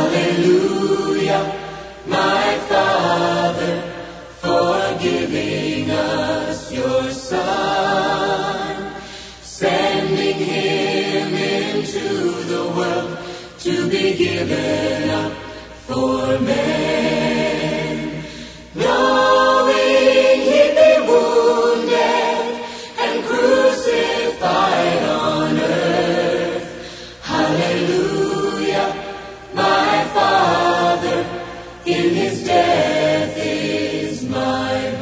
Hallelujah, my Father, for giving us your Son, sending him into the world to be given up for men, knowing he'd be wounded and crucified on earth. Hallelujah, my Father, in his death is my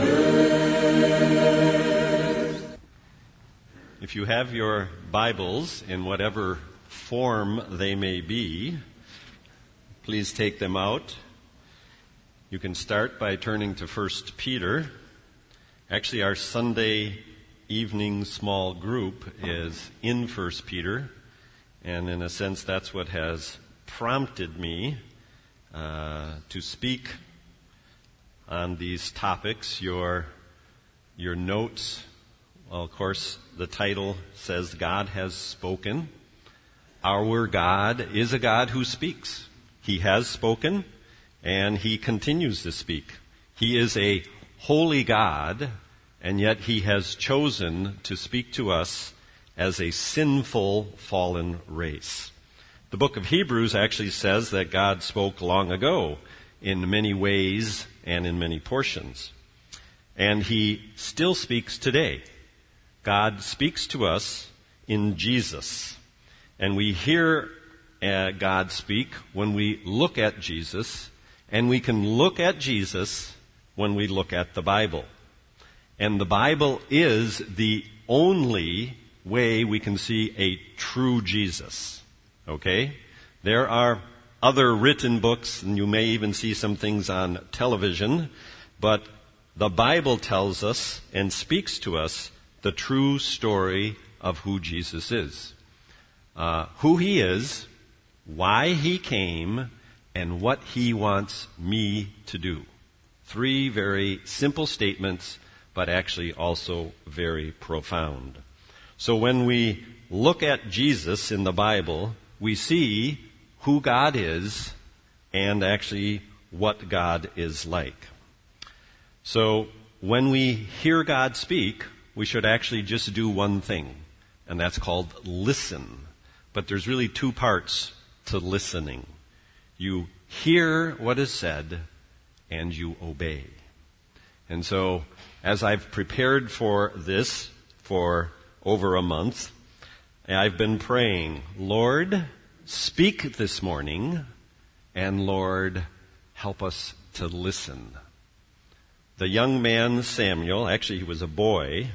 birth. If you have your Bibles in whatever form they may be, please take them out. You can start by turning to 1 Peter. Actually, our Sunday evening small group is in 1 Peter, and in a sense that's what has prompted me to speak on these topics. Your notes, well, of course, the title says God has spoken. Our God is a God who speaks. He has spoken, and he continues to speak. He is a holy God, and yet he has chosen to speak to us as a sinful, fallen race. The book of Hebrews actually says that God spoke long ago in many ways and in many portions. And he still speaks today. God speaks to us in Jesus. And we hear God speak when we look at Jesus, and we can look at Jesus when we look at the Bible. And the Bible is the only way we can see a true Jesus. Okay? There are other written books, and you may even see some things on television, but the Bible tells us and speaks to us the true story of who Jesus is. Who he is, why he came, and what he wants me to do. 3 very simple statements, but actually also very profound. So when we look at Jesus in the Bible, we see who God is and actually what God is like. So when we hear God speak, we should actually just do one thing, and that's called listen. But there's really 2 parts to listening. You hear what is said, and you obey. And so, as I've prepared for this for over a month, I've been praying, Lord, speak this morning, and Lord, help us to listen. The young man Samuel, actually he was a boy,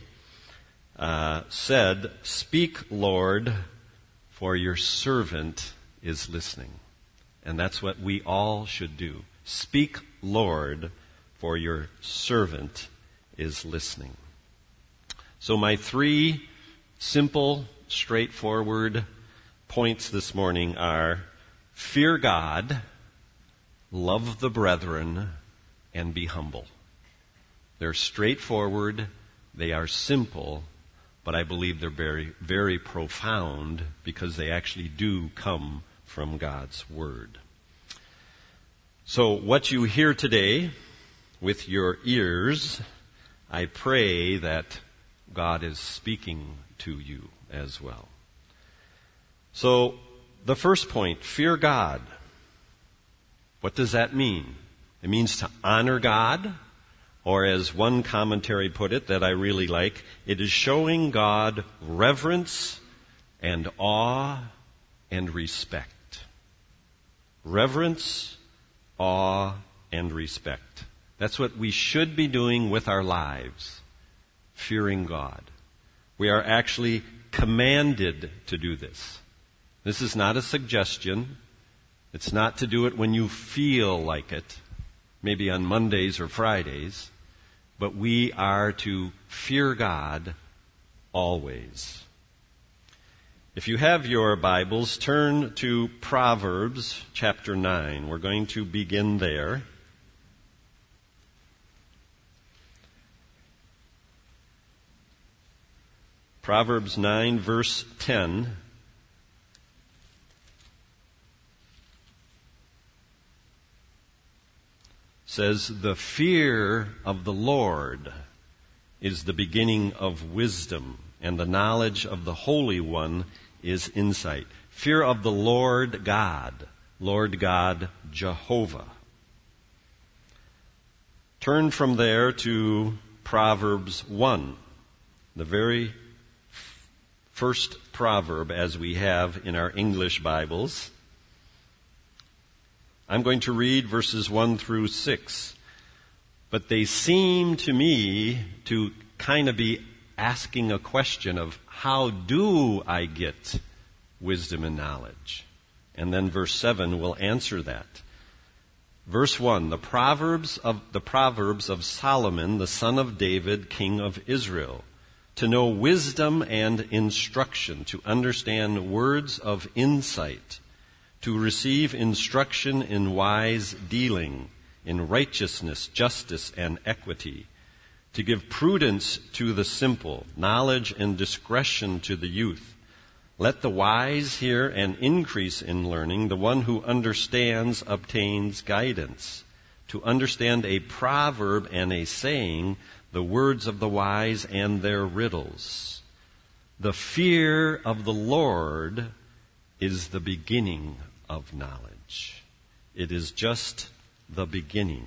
said, "Speak, Lord, for your servant is listening." And that's what we all should do. Speak, Lord, for your servant is listening. So my 3 simple, straightforward points this morning are: fear God, love the brethren, and be humble. They're straightforward, they are simple, but I believe they're very, very profound because they actually do come from God's Word. So what you hear today with your ears, I pray that God is speaking to you as well. So the first point, fear God. What does that mean? It means to honor God, or as one commentary put it that I really like, it is showing God reverence and awe and respect. Reverence, awe, and respect. That's what we should be doing with our lives, fearing God. We are actually commanded to do this. This is not a suggestion. It's not to do it when you feel like it, maybe on Mondays or Fridays, but we are to fear God always. If you have your Bibles, turn to Proverbs chapter 9. We're going to begin there. Proverbs 9, verse 10. says, "The fear of the Lord is the beginning of wisdom, and the knowledge of the Holy One is insight." Fear of the Lord God Jehovah. Turn from there to Proverbs 1, the very first proverb as we have in our English Bibles. I'm going to read verses 1 through 6, but they seem to me to kind of be asking a question of how do I get wisdom and knowledge? And then verse 7 will answer that. Verse 1, the Proverbs of Solomon, the son of David, king of Israel, to know wisdom and instruction, to understand words of insight, to receive instruction in wise dealing, in righteousness, justice, and equity, to give prudence to the simple, knowledge and discretion to the youth. Let the wise hear and increase in learning. The one who understands obtains guidance. To understand a proverb and a saying, the words of the wise and their riddles. The fear of the Lord is the beginning of knowledge. It is just the beginning.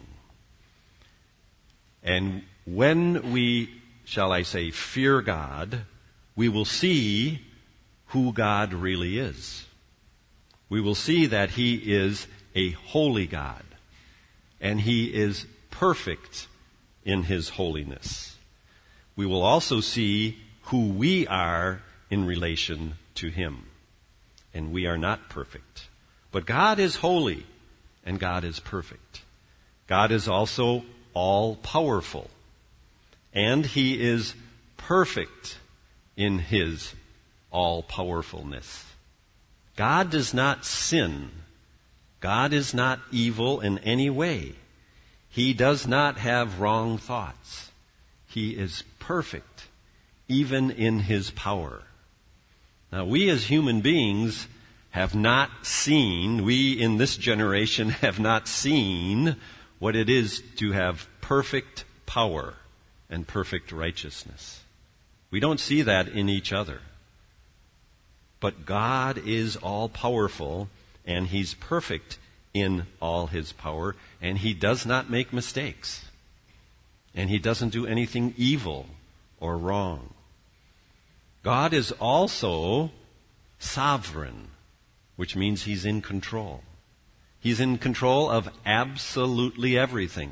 And when we, shall I say, fear God, we will see who God really is. We will see that He is a holy God, and He is perfect in His holiness. We will also see who we are in relation to Him, and we are not perfect. But God is holy, and God is perfect. God is also all-powerful, and He is perfect in His all-powerfulness. God does not sin. God is not evil in any way. He does not have wrong thoughts. He is perfect, even in His power. Now, we as human beings have not seen, we in this generation have not seen what it is to have perfect power and perfect righteousness. We don't see that in each other. But God is all-powerful, and He's perfect in all His power, and He does not make mistakes. And He doesn't do anything evil or wrong. God is also sovereign, which means He's in control. He's in control of absolutely everything.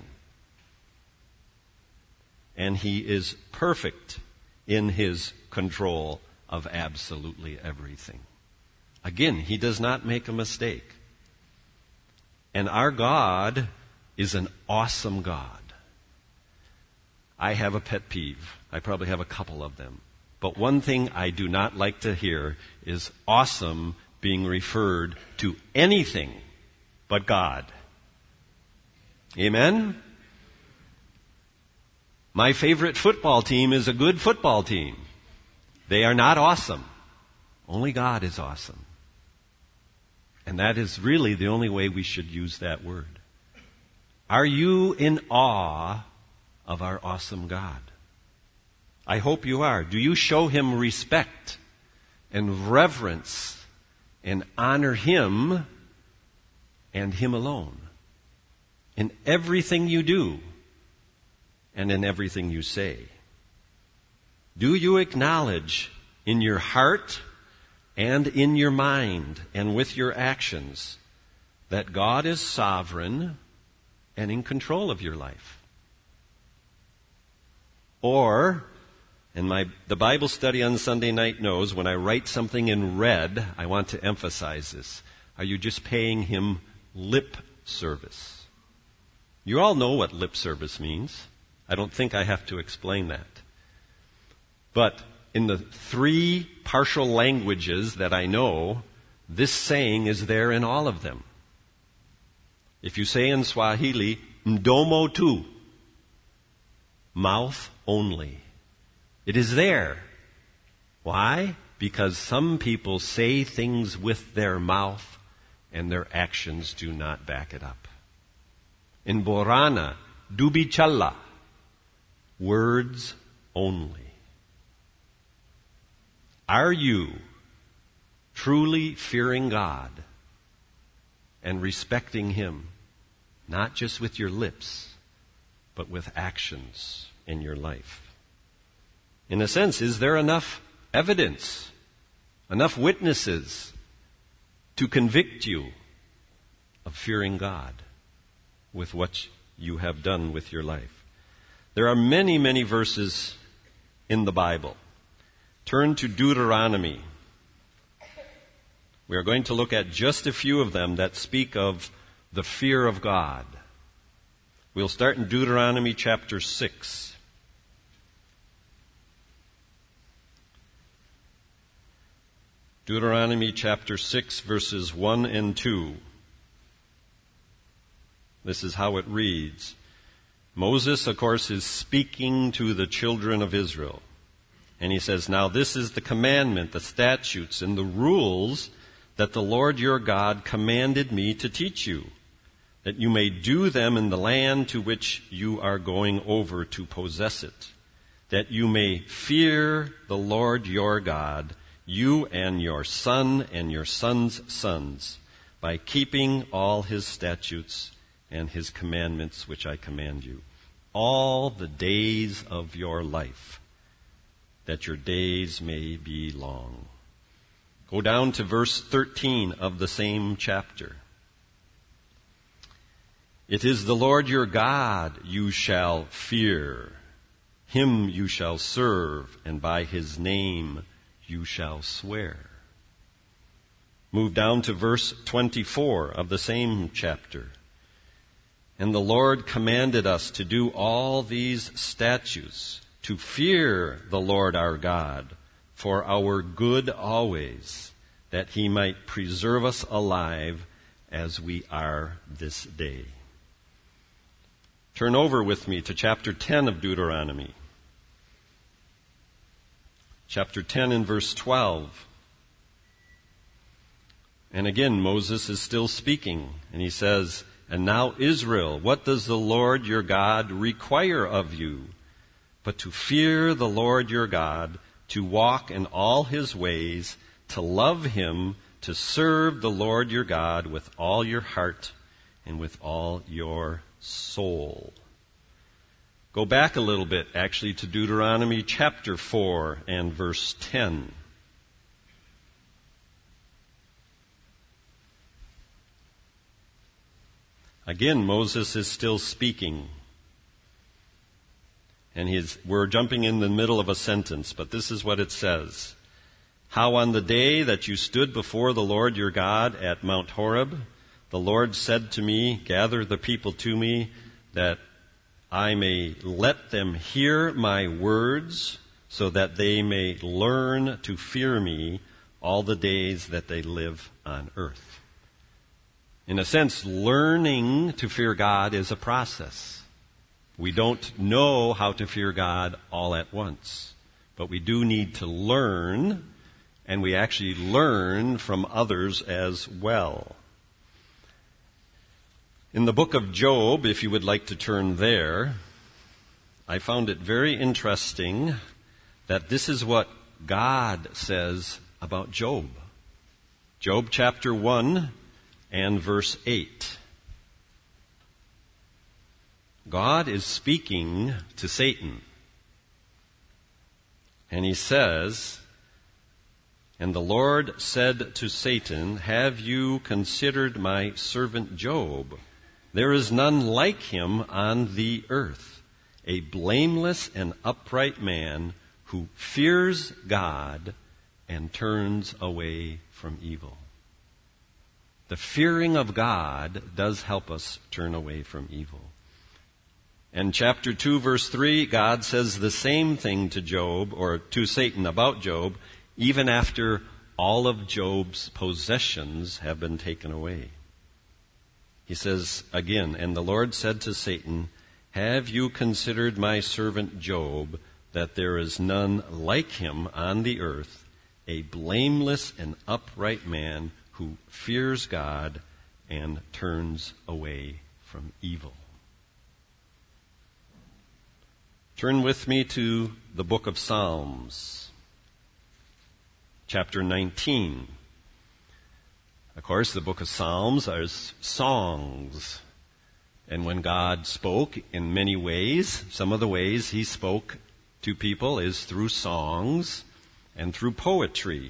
And He is perfect in His control of absolutely everything. Again, He does not make a mistake. And our God is an awesome God. I have a pet peeve. I probably have a couple of them. But one thing I do not like to hear is awesome being referred to anything but God. Amen? My favorite football team is a good football team. They are not awesome. Only God is awesome. And that is really the only way we should use that word. Are you in awe of our awesome God? I hope you are. Do you show Him respect and reverence and honor Him and Him alone in everything you do and in everything you say? Do you acknowledge in your heart and in your mind and with your actions that God is sovereign and in control of your life? Or, and the Bible study on Sunday night knows when I write something in red, I want to emphasize this. Are you just paying Him lip service? You all know what lip service means. I don't think I have to explain that. But in the 3 partial languages that I know, this saying is there in all of them. If you say in Swahili, mdomo tu, mouth only, it is there. Why? Because some people say things with their mouth and their actions do not back it up. In Borana, dubichala, words only. Are you truly fearing God and respecting Him, not just with your lips, but with actions in your life? In a sense, is there enough evidence, enough witnesses to convict you of fearing God with what you have done with your life? There are many, many verses in the Bible. Turn to Deuteronomy. We are going to look at just a few of them that speak of the fear of God. We'll start in Deuteronomy chapter 6. Deuteronomy chapter 6, verses 1 and 2. This is how it reads. Moses, of course, is speaking to the children of Israel. And he says, now this is the commandment, the statutes, and the rules that the Lord your God commanded me to teach you, that you may do them in the land to which you are going over to possess it, that you may fear the Lord your God, you and your son and your son's sons, by keeping all his statutes and his commandments which I command you, all the days of your life, that your days may be long. Go down to verse 13 of the same chapter. It is the Lord your God you shall fear. Him you shall serve, and by his name you shall swear. Move down to verse 24 of the same chapter. And the Lord commanded us to do all these statutes, to fear the Lord our God, for our good always, that he might preserve us alive as we are this day. Turn over with me to chapter 10 of Deuteronomy. Chapter 10 and verse 12. And again, Moses is still speaking, and he says, and now Israel, what does the Lord your God require of you? But to fear the Lord your God, to walk in all his ways, to love him, to serve the Lord your God with all your heart and with all your soul. Go back a little bit, actually, to Deuteronomy chapter 4 and verse 10. Again, Moses is still speaking. And we're jumping in the middle of a sentence, but this is what it says. How on the day that you stood before the Lord your God at Mount Horeb, the Lord said to me, gather the people to me, that I may let them hear my words, so that they may learn to fear me all the days that they live on earth. In a sense, learning to fear God is a process. We don't know how to fear God all at once, but we do need to learn, and we actually learn from others as well. In the book of Job, if you would like to turn there, I found it very interesting that this is what God says about Job. Job chapter 1 and verse 8. God is speaking to Satan. And he says, and the Lord said to Satan, have you considered my servant Job? There is none like him on the earth, a blameless and upright man who fears God and turns away from evil. The fearing of God does help us turn away from evil. And chapter 2, verse 3, God says the same thing to Job, or to Satan about Job, even after all of Job's possessions have been taken away. He says again, and the Lord said to Satan, have you considered my servant Job, that there is none like him on the earth, a blameless and upright man who fears God and turns away from evil? Turn with me to the book of Psalms, chapter 19. Of course, the book of Psalms are songs. And when God spoke in many ways, some of the ways he spoke to people is through songs and through poetry.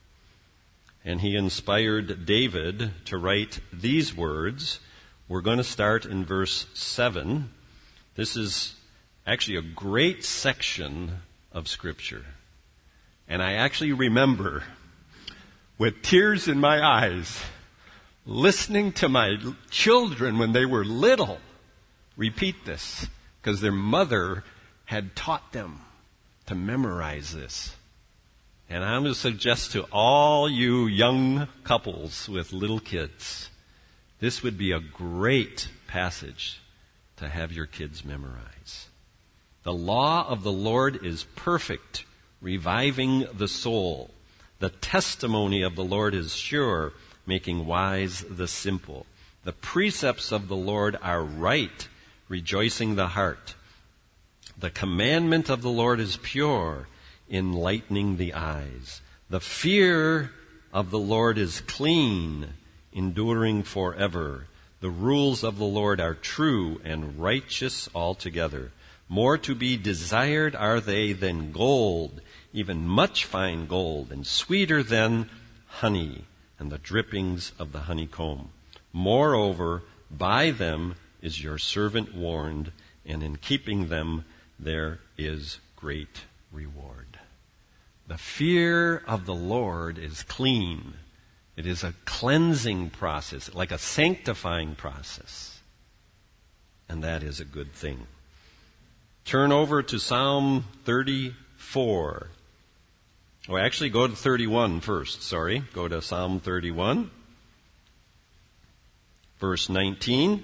And he inspired David to write these words. We're going to start in verse 7. This is actually a great section of Scripture. And I actually remember, with tears in my eyes, listening to my children when they were little repeat this, because their mother had taught them to memorize this. And I'm going to suggest to all you young couples with little kids, this would be a great passage to have your kids memorize. The law of the Lord is perfect, reviving the soul. The testimony of the Lord is sure, making wise the simple. The precepts of the Lord are right, rejoicing the heart. The commandment of the Lord is pure, enlightening the eyes. The fear of the Lord is clean, enduring forever. The rules of the Lord are true and righteous altogether. More to be desired are they than gold, even much fine gold, and sweeter than honey and the drippings of the honeycomb. Moreover, by them is your servant warned, and in keeping them there is great reward. The fear of the Lord is clean. It is a cleansing process, like a sanctifying process. And that is a good thing. Turn over to Psalm 34. Oh, actually, go to 31 first. Sorry. Go to Psalm 31, verse 19.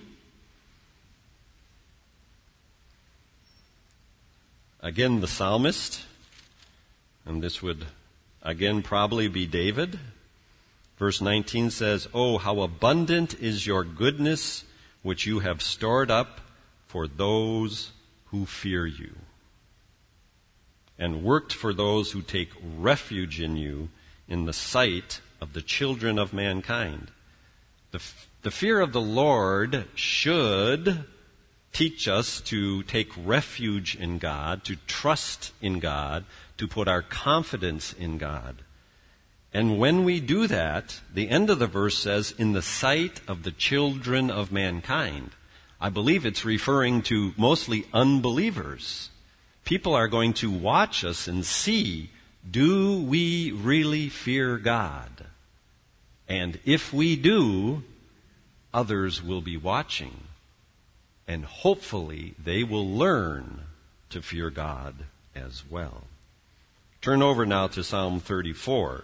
Again, the psalmist, and this would again probably be David. Verse 19 says, "Oh, how abundant is your goodness, which you have stored up for those who fear you, and worked for those who take refuge in you in the sight of the children of mankind." The fear of the Lord should teach us to take refuge in God, to trust in God, to put our confidence in God. And when we do that, the end of the verse says, in the sight of the children of mankind. I believe it's referring to mostly unbelievers. People are going to watch us and see, do we really fear God? And if we do, others will be watching. And hopefully they will learn to fear God as well. Turn over now to Psalm 34,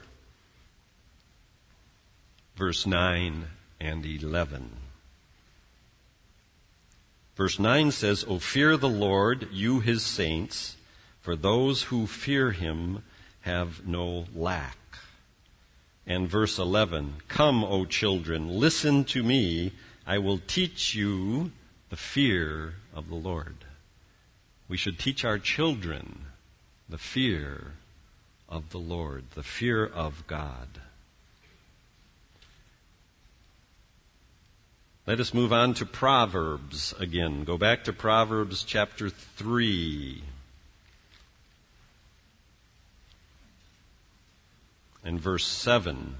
verse 9 and 11. Verse 9 says, "O fear the Lord, you his saints, for those who fear him have no lack." And verse 11, "Come, O children, listen to me. I will teach you the fear of the Lord." We should teach our children the fear of the Lord, the fear of God. Let us move on to Proverbs again. Go back to Proverbs chapter 3. And verse 7.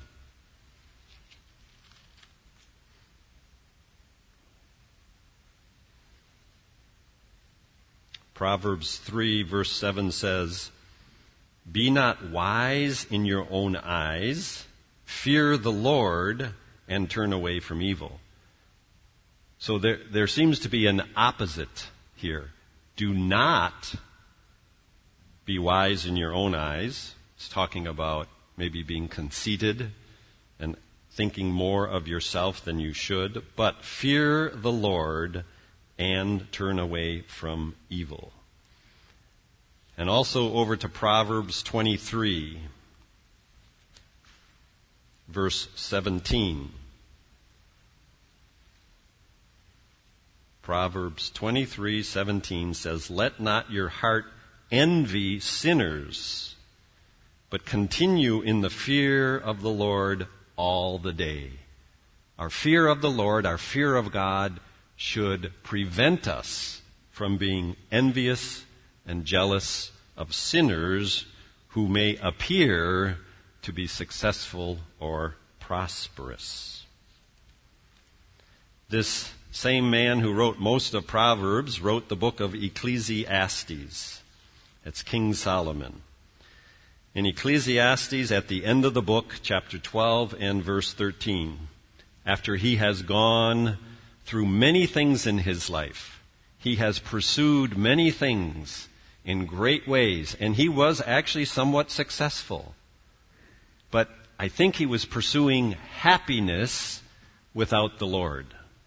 Proverbs 3 verse 7 says, "Be not wise in your own eyes, fear the Lord, and turn away from evil." So there seems to be an opposite here. Do not be wise in your own eyes. It's talking about maybe being conceited and thinking more of yourself than you should. But fear the Lord and turn away from evil. And also over to Proverbs 23, verse 17. Proverbs 23:17 says, "Let not your heart envy sinners, but continue in the fear of the Lord all the day." Our fear of the Lord, our fear of God, should prevent us from being envious and jealous of sinners who may appear to be successful or prosperous. This same man who wrote most of Proverbs wrote the book of Ecclesiastes. It's King Solomon. In Ecclesiastes, at the end of the book, chapter 12 and verse 13, after he has gone through many things in his life, he has pursued many things in great ways, and he was actually somewhat successful. But I think he was pursuing happiness without the Lord.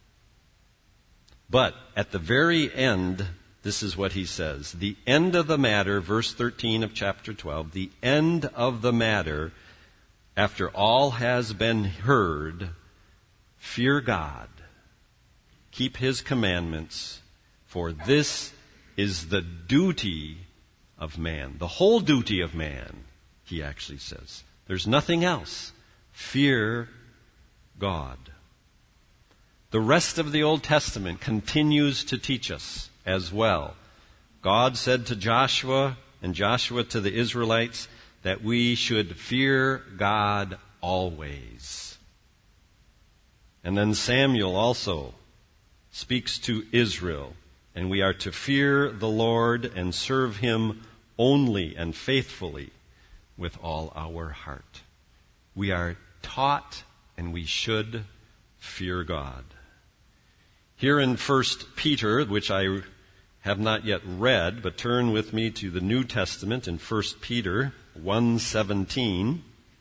But at the very end, this is what he says. The end of the matter, verse 13 of chapter 12, the end of the matter, after all has been heard, fear God, keep his commandments, for this is the duty of man. The whole duty of man, he actually says. There's nothing else. Fear God. The rest of the Old Testament continues to teach us as well. God said to Joshua, and Joshua to the Israelites, that we should fear God always. And then Samuel also speaks to Israel, and we are to fear the Lord and serve him only and faithfully with all our heart. We are taught, and we should fear God. Here in 1 Peter, which I have not yet read, but turn with me to the New Testament in 1 Peter 1:17.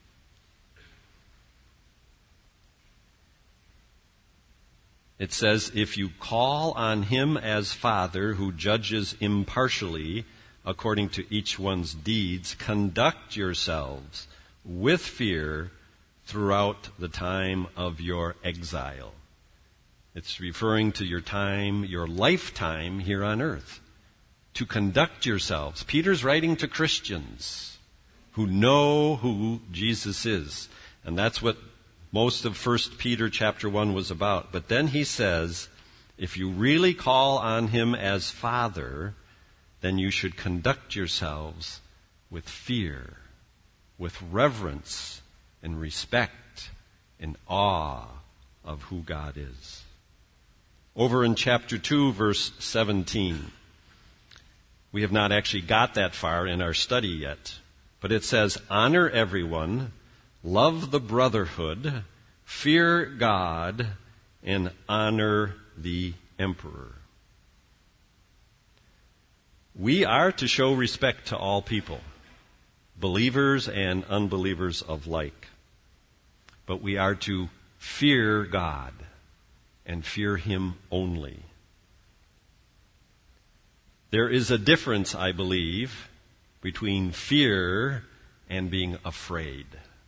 It says, "If you call on him as Father who judges impartially according to each one's deeds, conduct yourselves with fear throughout the time of your exile." It's referring to your time, your lifetime here on earth. To conduct yourselves. Peter's writing to Christians who know who Jesus is. And that's what most of 1 Peter chapter 1 was about. But then he says, if you really call on him as Father, then you should conduct yourselves with fear, with reverence and respect and awe of who God is. Over in chapter 2, verse 17, we have not actually got that far in our study yet, but it says, "Honor everyone, love the brotherhood, fear God, and honor the emperor." We are to show respect to all people, believers and unbelievers alike. But we are to fear God and fear him only. There is a difference, I believe, between fear and being afraid.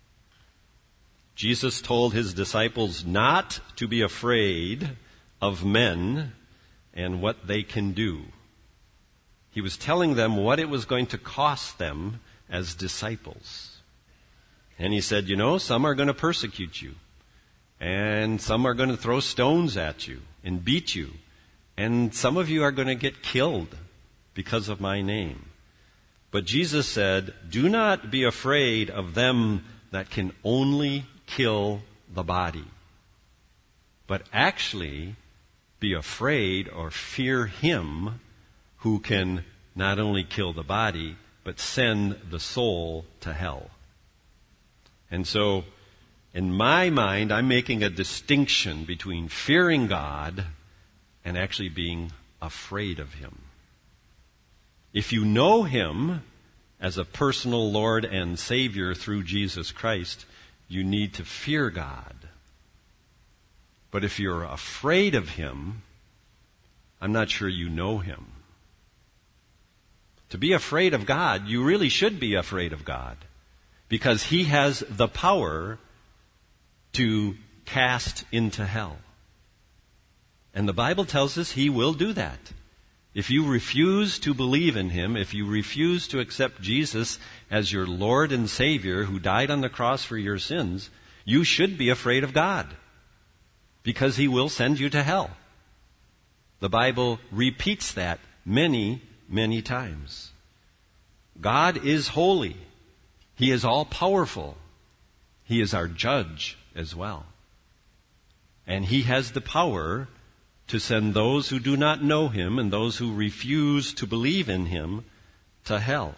Jesus told his disciples not to be afraid of men and what they can do. He was telling them what it was going to cost them as disciples. And he said, some are going to persecute you. And some are going to throw stones at you and beat you. And some of you are going to get killed because of my name. But Jesus said, do not be afraid of them that can only kill the body, but actually be afraid or fear him who can not only kill the body, but send the soul to hell. And so, in my mind, I'm making a distinction between fearing God and actually being afraid of him. If you know him as a personal Lord and Savior through Jesus Christ, you need to fear God. But if you're afraid of him, I'm not sure you know him. To be afraid of God, you really should be afraid of God, because he has the power to cast into hell. And the Bible tells us he will do that. If you refuse to believe in him, if you refuse to accept Jesus as your Lord and Savior who died on the cross for your sins, you should be afraid of God, because he will send you to hell. The Bible repeats that many, many times. God is holy. He is all-powerful. He is our judge as well. And he has the power to send those who do not know him and those who refuse to believe in him to hell.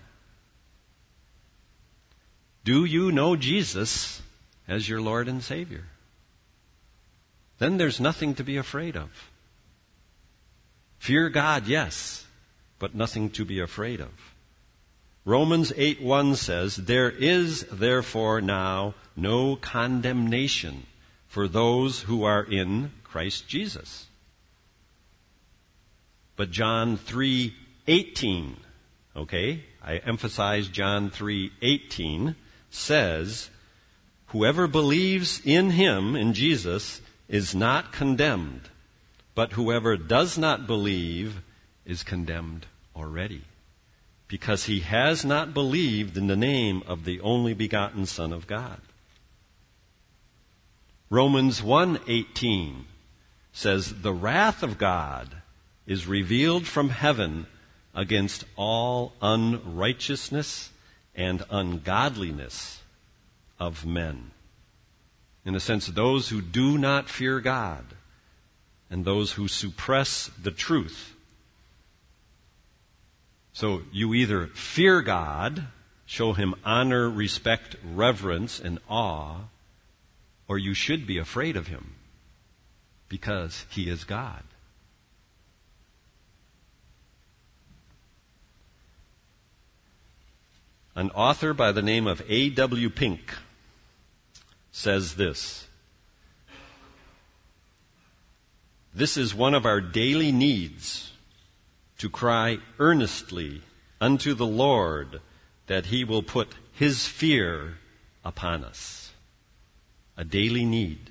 Do you know Jesus as your Lord and Savior? Then there's nothing to be afraid of. Fear God, yes, but nothing to be afraid of. Romans 8:1 says, "There is therefore now no condemnation for those who are in Christ Jesus." But John 3:18, okay, I emphasize John 3:18, says, "Whoever believes in him, in Jesus, is not condemned, but whoever does not believe is condemned already, because he has not believed in the name of the only begotten Son of God." Romans 1:18 says, "The wrath of God is revealed from heaven against all unrighteousness and ungodliness of men." In a sense, those who do not fear God and those who suppress the truth. So you either fear God, show him honor, respect, reverence, and awe, or you should be afraid of him because he is God. An author by the name of A.W. Pink says this: "This is one of our daily needs, to cry earnestly unto the Lord that he will put his fear upon us." A daily need.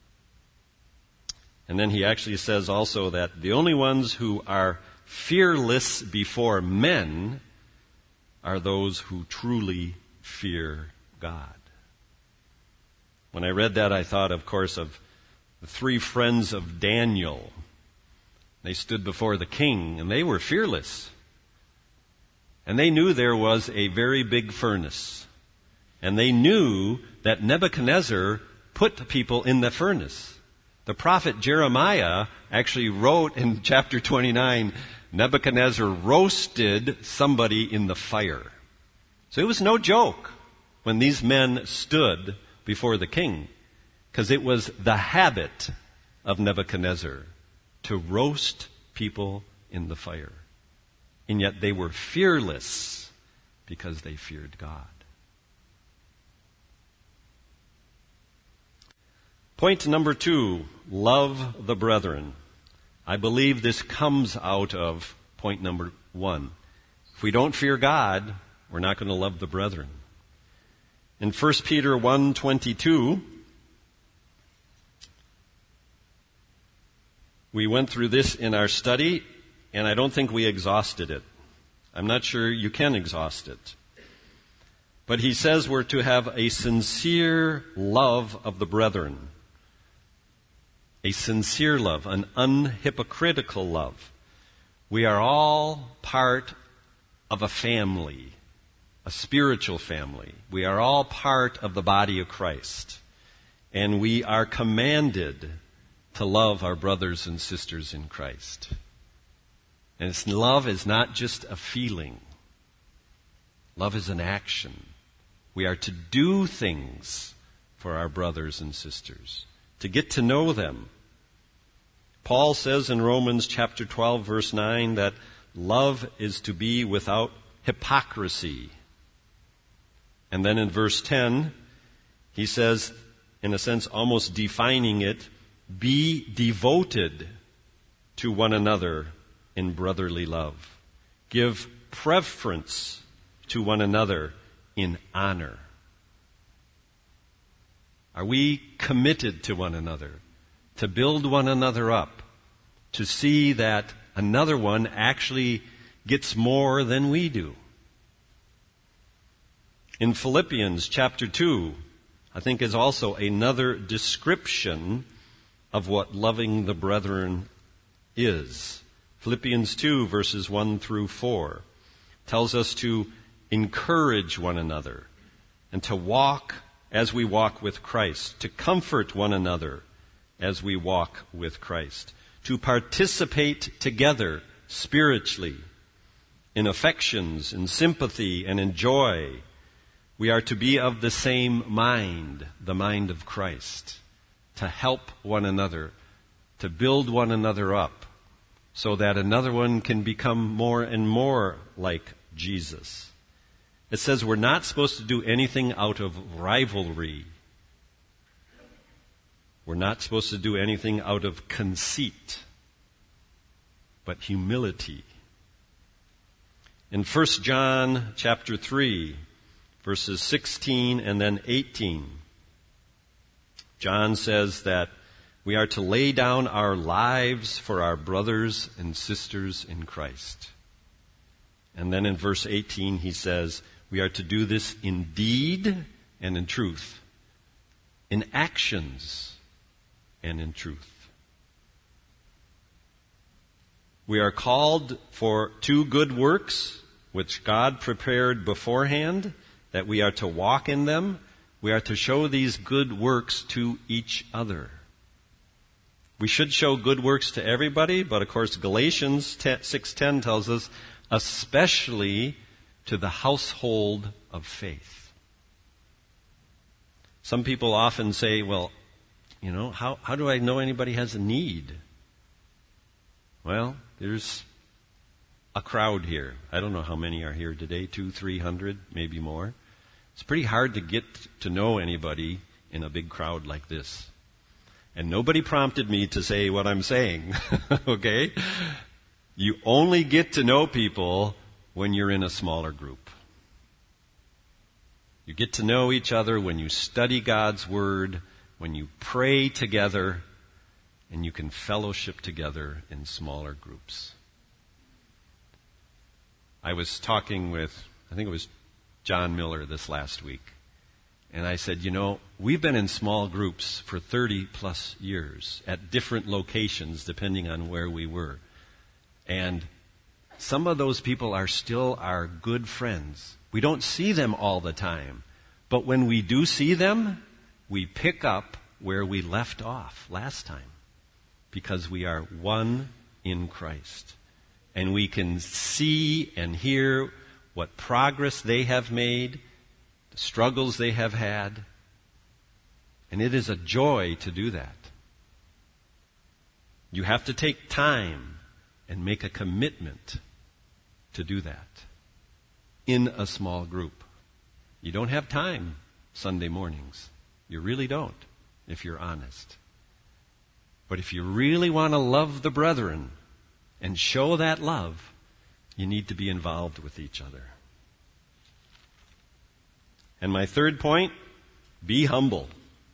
And then he actually says also that the only ones who are fearless before men are those who truly fear God. When I read that, I thought, of course, of the three friends of Daniel. They stood before the king, and they were fearless. And they knew there was a very big furnace. And they knew that Nebuchadnezzar put people in the furnace. The prophet Jeremiah actually wrote in chapter 29, Nebuchadnezzar roasted somebody in the fire. So it was no joke when these men stood before the king, because it was the habit of Nebuchadnezzar to roast people in the fire. And yet they were fearless because they feared God. Point number 2, love the brethren. I believe this comes out of point number 1. If we don't fear God, we're not going to love the brethren. In 1 Peter 1:22, we went through this in our study, and I don't think we exhausted it. I'm not sure you can exhaust it. But he says we're to have a sincere love of the brethren. A sincere love, an unhypocritical love. We are all part of a family, a spiritual family. We are all part of the body of Christ. And we are commanded to love our brothers and sisters in Christ. And love is not just a feeling. Love is an action. We are to do things for our brothers and sisters, to get to know them. Paul says in Romans chapter 12, verse 9, that love is to be without hypocrisy. And then in verse 10, he says, in a sense almost defining it, be devoted to one another in brotherly love. Give preference to one another in honor. Are we committed to one another, to build one another up, to see that another one actually gets more than we do. In Philippians chapter 2, I think is also another description of what loving the brethren is. Philippians 2 verses 1 through 4 tells us to encourage one another and to walk as we walk with Christ, to comfort one another as we walk with Christ, to participate together spiritually in affections, in sympathy, and in joy. We are to be of the same mind, the mind of Christ, to help one another, to build one another up, so that another one can become more and more like Jesus. It says we're not supposed to do anything out of rivalry. We're not supposed to do anything out of conceit, but humility. In 1 John chapter 3, verses 16 and then 18, John says that we are to lay down our lives for our brothers and sisters in Christ. And then in verse 18 he says, we are to do this in deed and in truth, in actions and in truth. We are called for 2 good works, which God prepared beforehand, that we are to walk in them. We are to show these good works to each other. We should show good works to everybody, but of course Galatians 6:10 tells us, especially to the household of faith. Some people often say, well, how do I know anybody has a need? Well, there's a crowd here. I don't know how many are here today, 200, 300, maybe more. It's pretty hard to get to know anybody in a big crowd like this. And nobody prompted me to say what I'm saying, okay? You only get to know people when you're in a smaller group. You get to know each other when you study God's Word, when you pray together, and you can fellowship together in smaller groups. I was talking with, I think it was John Miller this last week, and I said, we've been in small groups for 30 plus years at different locations depending on where we were. And some of those people are still our good friends. We don't see them all the time. But when we do see them, we pick up where we left off last time. Because we are one in Christ. And we can see and hear what progress they have made, the struggles they have had. And it is a joy to do that. You have to take time and make a commitment to do that in a small group. You don't have time Sunday mornings. You really don't, if you're honest. But if you really want to love the brethren and show that love, you need to be involved with each other. And my third point, be humble.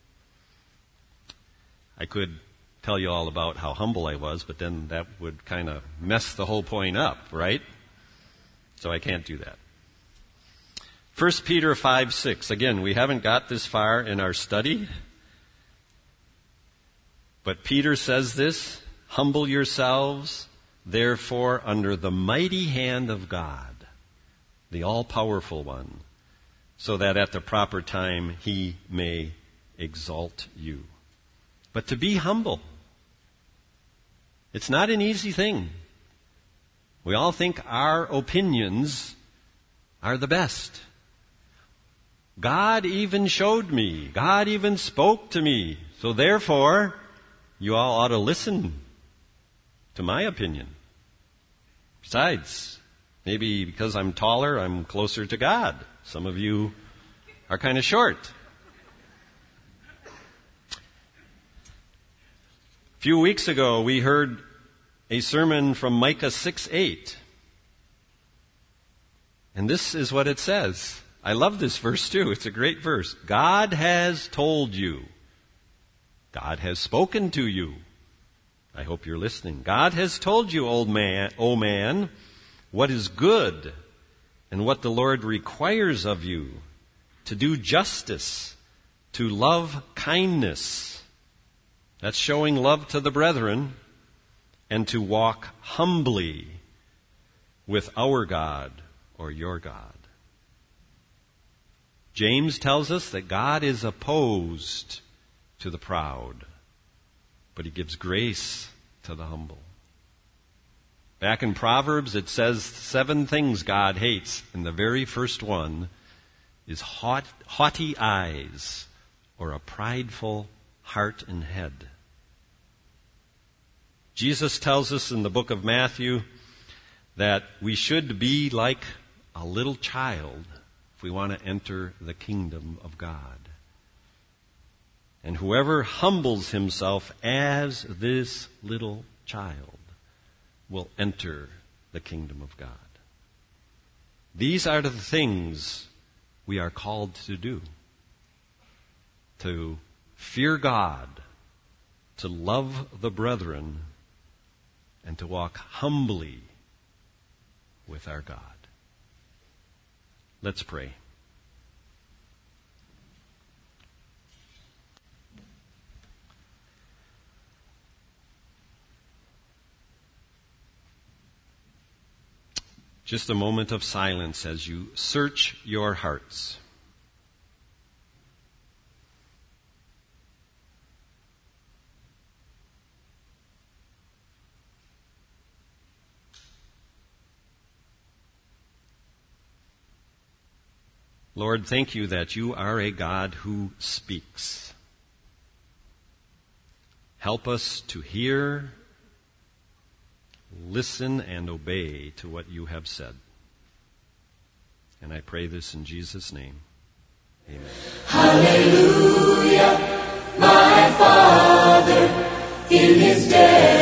I could tell you all about how humble I was, but then that would kind of mess the whole point up, right? So I can't do that. 1 Peter 5:6. Again, we haven't got this far in our study. But Peter says this, humble yourselves, therefore, under the mighty hand of God, the all-powerful one, so that at the proper time he may exalt you. But to be humble, it's not an easy thing. We all think our opinions are the best. God even showed me. God even spoke to me. So therefore, you all ought to listen to my opinion. Besides, maybe because I'm taller, I'm closer to God. Some of you are kind of short. A few weeks ago, we heard a sermon from Micah 6:8. And this is what it says. I love this verse too. It's a great verse. God has told you. God has spoken to you. I hope you're listening. God has told you, O man, what is good and what the Lord requires of you: to do justice, to love kindness, that's showing love to the brethren, and to walk humbly with our God or your God. James tells us that God is opposed to the proud, but he gives grace to the humble. Back in Proverbs, it says 7 things God hates, and the very first one is haughty eyes or a prideful heart and head. Jesus tells us in the book of Matthew that we should be like a little child if we want to enter the kingdom of God. And whoever humbles himself as this little child will enter the kingdom of God. These are the things we are called to do: to fear God, to love the brethren, and to walk humbly with our God. Let's pray. Just a moment of silence as you search your hearts. Lord, thank you that you are a God who speaks. Help us to hear, listen, and obey to what you have said. And I pray this in Jesus' name. Amen. Hallelujah, my Father, in his day.